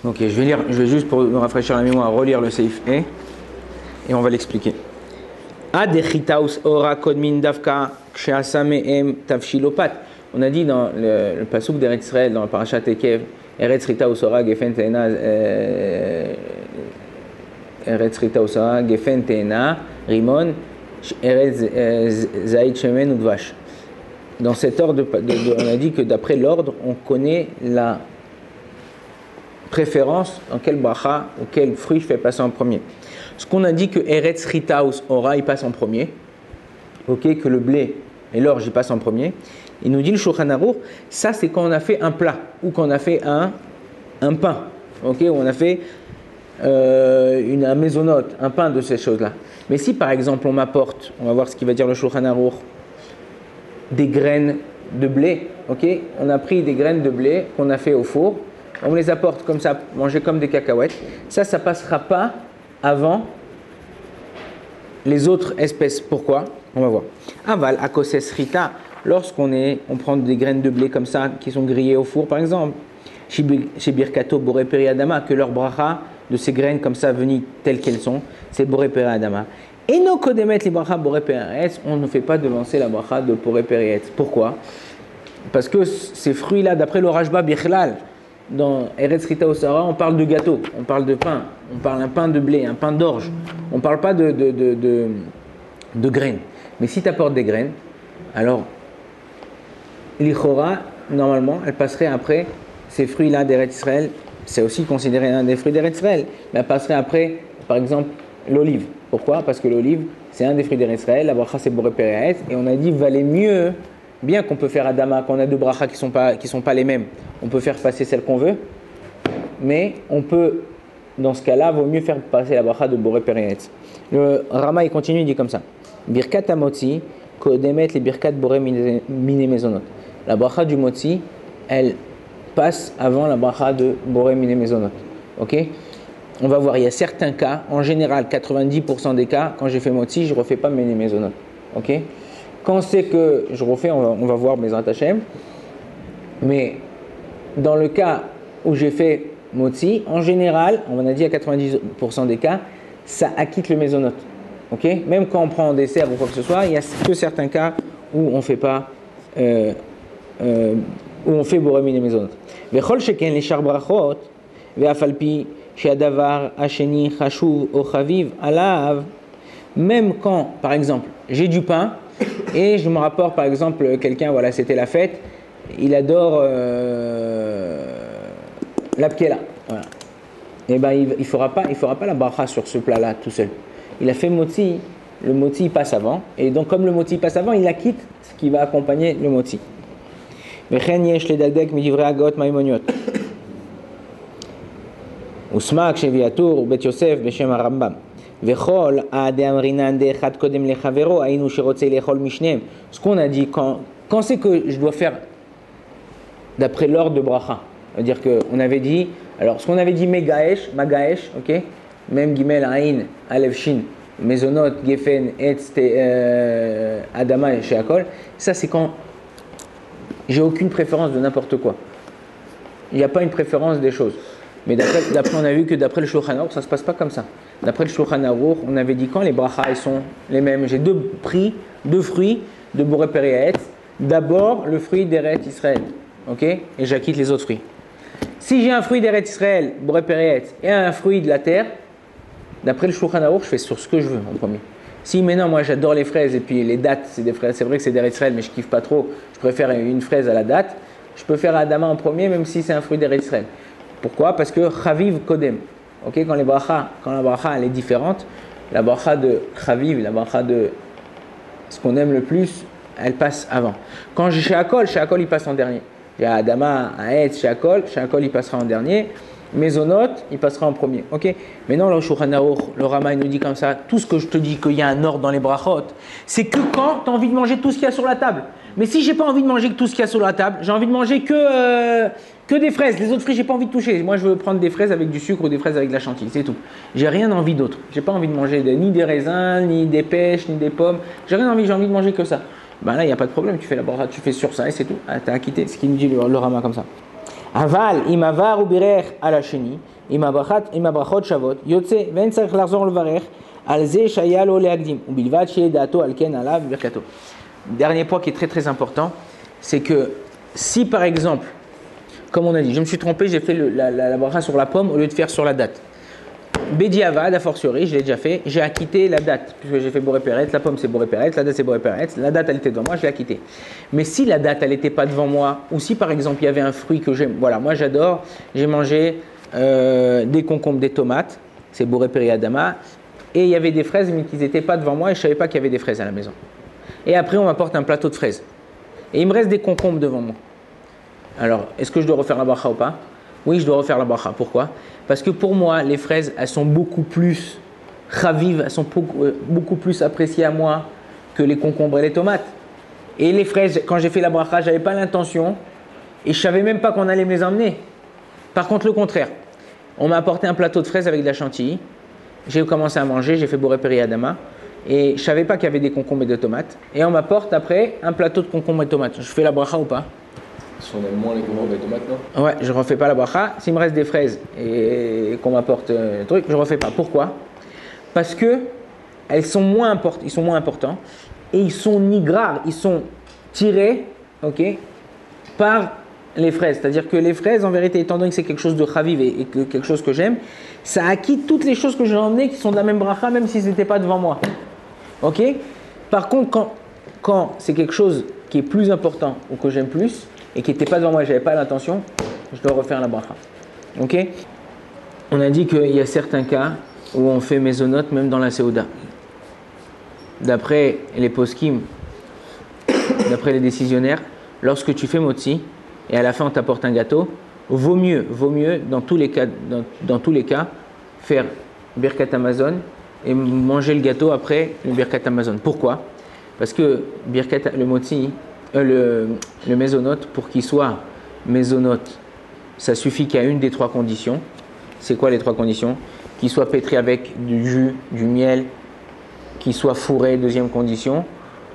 Ok, je vais juste pour me rafraîchir la mémoire, relire le Seif E et on va l'expliquer. Adechitaus ora kodmin davka kshasamehem tavshilopat. On a dit dans le pasuk d'Eretz Israël, dans la parashat Ekev, Eretz Ritaus ora gefen teena, Eretz Ritaus ora gefen teena, rimon, Eretz zaïd shemen udvash. Dans cet ordre, on a dit que d'après l'ordre, on connaît la préférence dans quel bracha ou quel fruit je fais passer en premier. Ce qu'on a dit que Eretz Ritaus Ora, il passe en premier, ok, que le blé et l'orge, il passe en premier. Il nous dit le Shulchan Aruch, ça c'est quand on a fait un plat ou quand on a fait un pain, ok, ou on a fait un mésonote, un pain de ces choses-là. Mais si par exemple on m'apporte, on va voir ce qu'il va dire le Shulchan Aruch, des graines de blé, ok, on a pris des graines de blé qu'on a fait au four, on me les apporte comme ça, manger comme des cacahuètes, ça passera pas avant les autres espèces. Pourquoi? On va voir. Aval, akoses rita, lorsqu'on prend des graines de blé comme ça, qui sont grillées au four par exemple, chez Birkato Boré Peri Adama, que leur bracha de ces graines comme ça venues telles qu'elles sont, c'est Boré Peri Adama. Et nos kodemet les bracha Boré Peri, on ne fait pas devancer la bracha de Boré Peri. Pourquoi? Parce que ces fruits-là, d'après le Rajba Bichlal, dans Eretz Rita Osara, on parle de gâteau, on parle de pain, on parle d'un pain de blé, un pain d'orge. On ne parle pas de graines. Mais si tu apportes des graines, alors l'Ichora, normalement, elle passerait après ces fruits-là d'Eretz Israël. C'est aussi considéré un des fruits d'Eretz Israël. Mais elle passerait après, par exemple, l'olive. Pourquoi? Parce que l'olive, c'est un des fruits d'Eretz Israël. La bracha, c'est Boré Peri. Et on a dit, valait mieux, bien qu'on peut faire Adama, qu'on a deux brachas qui sont pas les mêmes, on peut faire passer celle qu'on veut, mais on peut, dans ce cas-là, vaut mieux faire passer la bracha de Boré Peri. Le Rama, il continue, il dit comme ça. Birkat amotzi, kodemet les birkat Boré mine mezonot. La bracha du motzi, elle passe avant la bracha de Boré mine mezonot. Ok? On va voir, il y a certains cas, en général, 90% des cas, quand j'ai fait motzi, je ne refais pas mine mezonot. Ok? Quand c'est que je refais, on va voir mes Hashem. Mais dans le cas où j'ai fait motzi, en général, on a dit à 90% des cas, ça acquitte le mésonote. Okay? Même quand on prend en dessert ou quoi que ce soit, il n'y a que certains cas où on ne fait pas, où on fait boremine mésonote. Vechol sheken les char brachot, ve'afalpi she'adavar hasheni chashuv o chaviv alav. Même quand, par exemple, j'ai du pain. Et je me rapporte par exemple quelqu'un, voilà, c'était la fête, il adore la pkela. Voilà. Et ben il fera pas la bracha sur ce plat-là tout seul. Il a fait moti, le moti passe avant, et donc comme le moti passe avant, il acquitte ce qui va accompagner le moti. Vechen yesh ledagdek midivrei agot maimoniot. Usmak sheviatur ou bet Yosef beshem Rambam. Ce qu'on a dit, quand c'est que je dois faire d'après l'ordre de bracha, c'est-à-dire qu'on avait dit, alors ce qu'on avait dit Magaesh, ok, même Gimel, Aïn, Alev, Shin, Mezonot, Gefen, Etz, Adama et Sheakol, ça c'est quand j'ai aucune préférence de n'importe quoi. Il n'y a pas une préférence des choses. Mais d'après, on a vu que d'après le Shulchan Aruch, ça ne se passe pas comme ça. D'après le Shulchan Aruch, on avait dit quand les brachas ils sont les mêmes. J'ai deux fruits de Boré Peri. D'abord, le fruit d'Eretz Israël. Ok? Et j'acquitte les autres fruits. Si j'ai un fruit d'Eretz Israël, Boré Peri, et un fruit de la terre, d'après le Shulchan Aruch, je fais sur ce que je veux en premier. Si maintenant, moi j'adore les fraises et puis les dattes, c'est des fraises, c'est vrai que c'est d'Eretz Israël, mais je kiffe pas trop, je préfère une fraise à la date, je peux faire Adama en premier, même si c'est un fruit d'Eretz Israël. Pourquoi? Parce que Chaviv Kodem. Okay? Quand la bracha elle est différente, la bracha de Chaviv, la bracha de ce qu'on aime le plus, elle passe avant. Quand j'ai Sheakol il passe en dernier. J'ai Adama, Aetz, Sheakol il passera en dernier. Mezonot, il passera en premier. Okay? Maintenant, le Shulchan Aruch, le Rama, il nous dit comme ça, tout ce que je te dis qu'il y a un ordre dans les brachot, c'est que quand tu as envie de manger tout ce qu'il y a sur la table. Mais si j'ai pas envie de manger tout ce qu'il y a sur la table, j'ai envie de manger que des fraises. Les autres fruits, j'ai pas envie de toucher. Moi, je veux prendre des fraises avec du sucre ou des fraises avec de la chantilly, c'est tout. J'ai rien envie d'autre. J'ai pas envie de manger ni des raisins, ni des pêches, ni des pommes. J'ai envie de manger que ça. Ben là, il n'y a pas de problème. Tu fais la bracha, tu fais sur ça et c'est tout. Ah, t'as acquitté. Ce qu'il nous dit le Rama comme ça. Aval, imavar ou birer à la chenille, imabrachot shavot, yotse, ven tzarich larzor levarech, al ze shaya lo leagdim, ou bilvad sheye dato al ken alav birkato. Dernier point qui est très très important, c'est que si par exemple, comme on a dit, je me suis trompé, j'ai fait la bracha sur la pomme au lieu de faire sur la date. Bediavad, a fortiori, je l'ai déjà fait, j'ai acquitté la date, puisque j'ai fait Boré Péret, la pomme c'est Boré Péret, la date c'est Boré Péret, la date elle était devant moi, je l'ai acquitté. Mais si la date elle n'était pas devant moi, ou si par exemple il y avait un fruit que j'aime, voilà, moi j'adore, j'ai mangé des concombres, des tomates, c'est Boré Péret Adama, et il y avait des fraises mais qui n'étaient pas devant moi et je ne savais pas qu'il y avait des fraises à la maison. Et après on m'apporte un plateau de fraises. Et il me reste des concombres devant moi. Alors, est-ce que je dois refaire la bracha ou pas? Oui, je dois refaire la bracha. Pourquoi? Parce que pour moi, les fraises, elles sont beaucoup plus chavives, elles sont beaucoup plus appréciées à moi que les concombres et les tomates. Et les fraises, quand j'ai fait la bracha, je n'avais pas l'intention et je ne savais même pas qu'on allait me les emmener. Par contre, le contraire. On m'a apporté un plateau de fraises avec de la chantilly. J'ai commencé à manger, j'ai fait Boré Péri Adama. Et je ne savais pas qu'il y avait des concombres et des tomates. Et on m'apporte après un plateau de concombres et de tomates. Je fais la bracha ou pas? Si on aime moins les concombres et les tomates, non? Ouais, je ne refais pas la bracha. S'il me reste des fraises et qu'on m'apporte un truc, je ne refais pas. Pourquoi? Parce que ils sont moins importants et ils sont nigrars, ils sont tirés, par les fraises. C'est-à-dire que les fraises, en vérité, étant donné que c'est quelque chose de chaviv et quelque chose que j'aime, ça acquit toutes les choses que j'ai emmenées qui sont de la même bracha, même si ce n'était pas devant moi. Ok? Par contre, quand c'est quelque chose qui est plus important ou que j'aime plus et qui n'était pas devant moi et je n'avais pas l'intention, je dois refaire la bracha. Ok? On a dit qu'il y a certains cas où on fait mésonote même dans la Séouda. D'après les poskim, d'après les décisionnaires, lorsque tu fais motzi et à la fin on t'apporte un gâteau, vaut mieux dans tous les cas faire Birkat Hamazon et manger le gâteau après le Birkat Hamazon. Pourquoi? Parce que le motzi, le mésonote, pour qu'il soit mésonote, ça suffit qu'il y a une des trois conditions. C'est quoi les trois conditions? Qu'il soit pétri avec du jus, du miel, qu'il soit fourré, deuxième condition,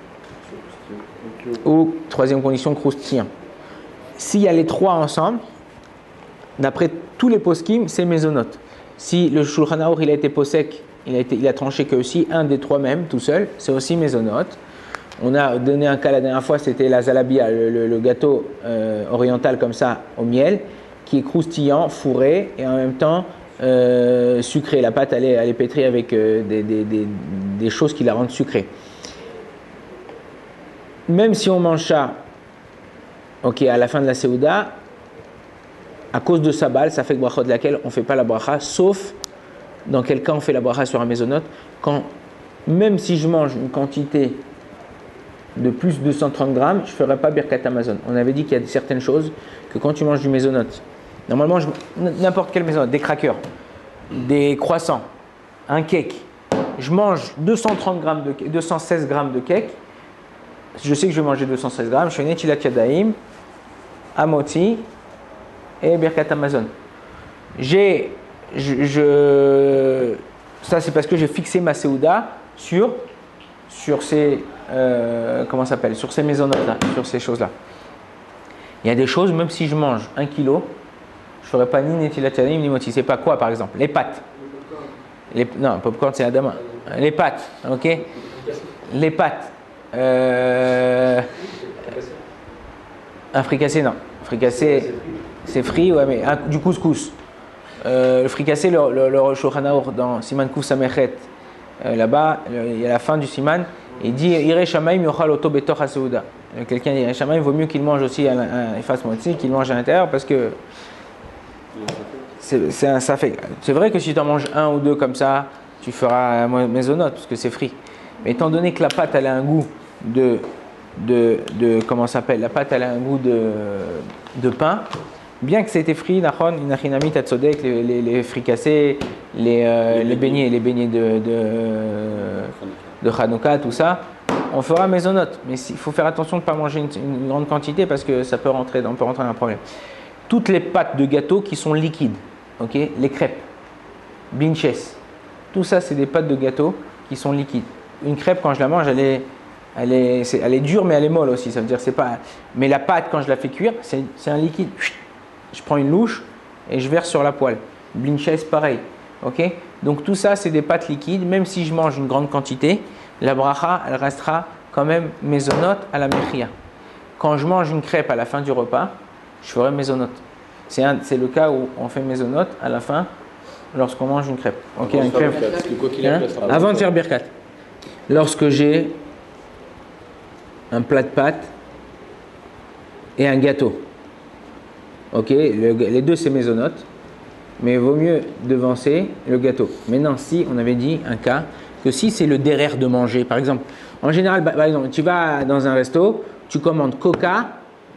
ou troisième condition, croustillant. S'il y a les trois ensemble, d'après tous les poskim, c'est mésonote. Si le Shulchan Aruch il a été posek, il a tranché que aussi un des trois même, tout seul, c'est aussi mésonote. On a donné un cas la dernière fois, c'était la zalabia, le gâteau oriental comme ça, au miel, qui est croustillant, fourré et en même temps sucré. La pâte elle est pétrie avec des choses qui la rendent sucrée. Même si on mange ça, à la fin de la Séouda, à cause de sa balle, ça fait que bracha de laquelle on ne fait pas la bracha, sauf dans quel cas on fait la bracha sur un mésonote, même si je mange une quantité de plus de 130 grammes, je ne ferai pas Birkat Hamazon. On avait dit qu'il y a certaines choses que quand tu manges du mésonote, normalement, n'importe quel mésonote, des crackers, des croissants, un cake, je mange 216 grammes de cake, je sais que je vais manger 216 grammes, je fais Netilat Yadayim, Amoti et Birkat Hamazon. Ça c'est parce que j'ai fixé ma Séouda sur ces sur ces mésonotes-là, sur ces choses-là. Il y a des choses, même si je mange 1 kilo, je ne ferai pas ni Netilat Yadayim ni Moti. C'est pas quoi par exemple? Les pâtes. Non, le popcorn c'est Adama. Les pâtes, ok? Les pâtes. Un fricassé, non. Fricassé, c'est frit, ouais, mais du couscous. Le fricassé, le Shulchan Aruch dans Siman Kuf Samechet, là-bas, il y a la fin du Siman, il dit Irei Shamayim yochal oto betoch ha-seuda. Quelqu'un dit Irei Shamayim, il vaut mieux qu'il mange aussi il fasse motzi, qu'il mange à l'intérieur, parce que ça fait. C'est vrai que si tu en manges un ou deux comme ça, tu feras mésonote, parce que c'est frit. Mais étant donné que la pâte elle a un goût comment ça s'appelle, la pâte elle a un goût de pain, bien que c'était frit, nachon, inachinami, tatsodek, les fricassés, les beignets de Hanouka, tout ça, on fera mésonote. Mais il faut faire attention de ne pas manger une grande quantité parce que ça peut rentrer dans un problème. Toutes les pâtes de gâteau qui sont liquides, les crêpes, binches, tout ça c'est des pâtes de gâteau qui sont liquides. Une crêpe quand je la mange, elle est dure mais elle est molle aussi. Ça veut dire c'est pas. Mais la pâte quand je la fais cuire, c'est un liquide. je prends une louche et je verse sur la poêle. Blinchès, pareil. Ok? Donc tout ça, c'est des pâtes liquides. Même si je mange une grande quantité, la bracha, elle restera quand même mésonote à la mechia. Quand je mange une crêpe à la fin du repas, je ferai mésonote. C'est le cas où on fait mésonote à la fin lorsqu'on mange une crêpe. Ok, une crêpe. Avant de faire birkat. Lorsque j'ai un plat de pâtes et un gâteau. Ok, les deux c'est mésonote, mais il vaut mieux devancer le gâteau. Maintenant, si on avait dit un cas que si c'est le derrière de manger, par exemple, en général, par exemple, tu vas dans un resto, tu commandes coca,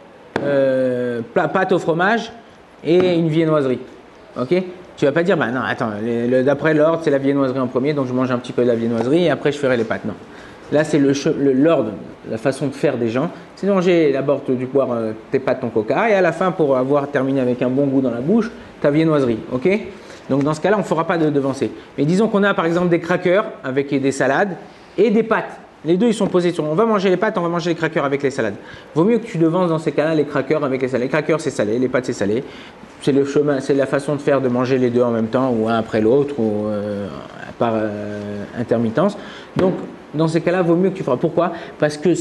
pâte au fromage et une viennoiserie. Ok? Tu vas pas dire, bah non, attends, d'après l'ordre, c'est la viennoiserie en premier, donc je mange un petit peu de la viennoiserie et après je ferai les pâtes. Non. Là, c'est l'ordre, la façon de faire des gens. C'est de manger d'abord du boire tes pâtes, ton coca, et à la fin, pour avoir terminé avec un bon goût dans la bouche, ta viennoiserie. Ok? Donc dans ce cas-là, on ne fera pas de devancer. Mais disons qu'on a par exemple des crackers avec des salades et des pâtes. Les deux, ils sont posés sur. On va manger les pâtes, on va manger les crackers avec les salades. Vaut mieux que tu devances dans ces cas-là les crackers avec les salades. Les crackers, c'est salé, les pâtes, c'est salé. C'est le chemin, c'est la façon de faire de manger les deux en même temps, ou un après l'autre, ou par intermittence. Donc, dans ces cas-là, vaut mieux que tu feras. Pourquoi? Parce que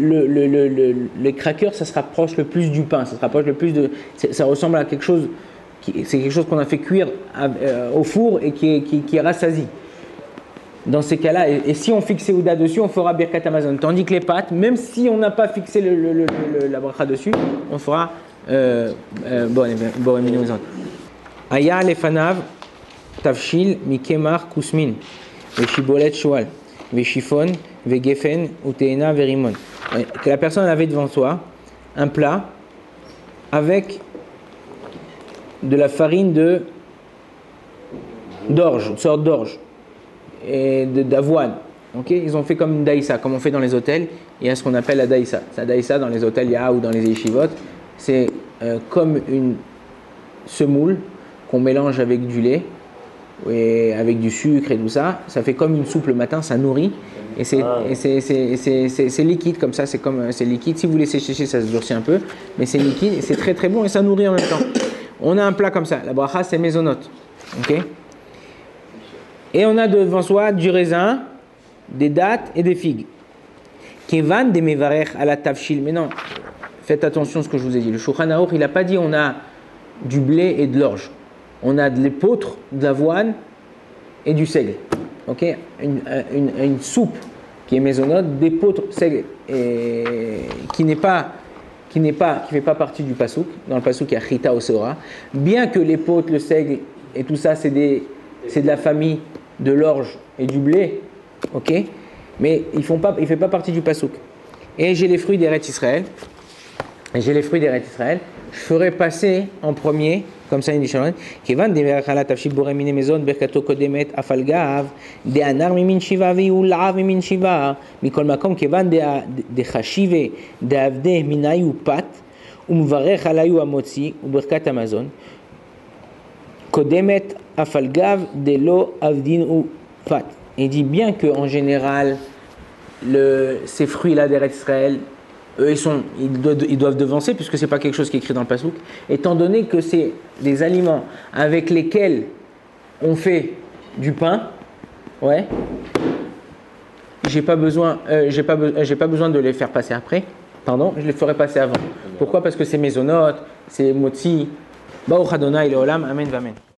les crackers, ça se rapproche le plus du pain. Ça se rapproche le plus de. Ça ressemble à quelque chose. C'est quelque chose qu'on a fait cuire au four et qui rassasie. Dans ces cas-là, et si on fixe Ouda dessus, on fera Birkat Amazon. Tandis que les pâtes, même si on n'a pas fixé la bracha dessus, on fera Boremino. Aya lefanav tavshil mikemar kusmin veshibolet shoal veshifon vegefen uteena verimon. Que la personne avait devant soi un plat avec de la farine d'orge, une sorte d'orge et d'avoine. Okay? Ils ont fait comme une daïsa, comme on fait dans les hôtels. Il y a ce qu'on appelle la daïsa. La daïsa dans les hôtels ou dans les yeshivot, c'est comme une semoule qu'on mélange avec du lait et avec du sucre et tout ça. Ça fait comme une soupe le matin, ça nourrit et c'est liquide comme ça. C'est liquide. Si vous laissez sécher, ça se durcit un peu, mais c'est liquide et c'est très très bon et ça nourrit en même temps. On a un plat comme ça. La bracha, c'est mésonote. Ok? Et on a devant soi du raisin, des dattes et des figues. Kevan de mevarech à la tavshil. Mais non, faites attention à ce que je vous ai dit. Le Shulchan Aruch, il n'a pas dit on a du blé et de l'orge. On a de l'épeautre, de l'avoine et du seigle. Ok? Une soupe qui est mésonote, d'épeautre, seigle, et qui ne fait pas partie du pasouk. Dans le pasouk, il y a chita au seora. Bien que l'épeautre, le seigle et tout ça, c'est de la famille de l'orge et du blé, ok, mais il ne fait pas partie du pasouk. Et j'ai les fruits d'Eretz Israël. Je ferai passer en premier, comme ça, il dit Kevan de Verachala Tavshil Boremine Maison Berkato Kodemet Afalgav de Anar Mimin Shiva Viulav Mimin Shiva Mikol Makom Kevan de Chashive de Avde Minayu Pat Umvarech Alayu Amotzi Uberkat Amazon Kodemet Afalgav de lo Avdin ou Pat. Il dit bien qu'en général, ces fruits-là d'Eretz Israël, eux, ils doivent devancer, puisque ce n'est pas quelque chose qui est écrit dans le Passouk, étant donné que c'est des aliments avec lesquels on fait du pain, ouais, j'ai pas besoin de les faire passer après, pardon, je les ferai passer avant. Pourquoi? Parce que c'est mésonote, c'est motzi. Baruch Adonai Leolam, Amen, Amen.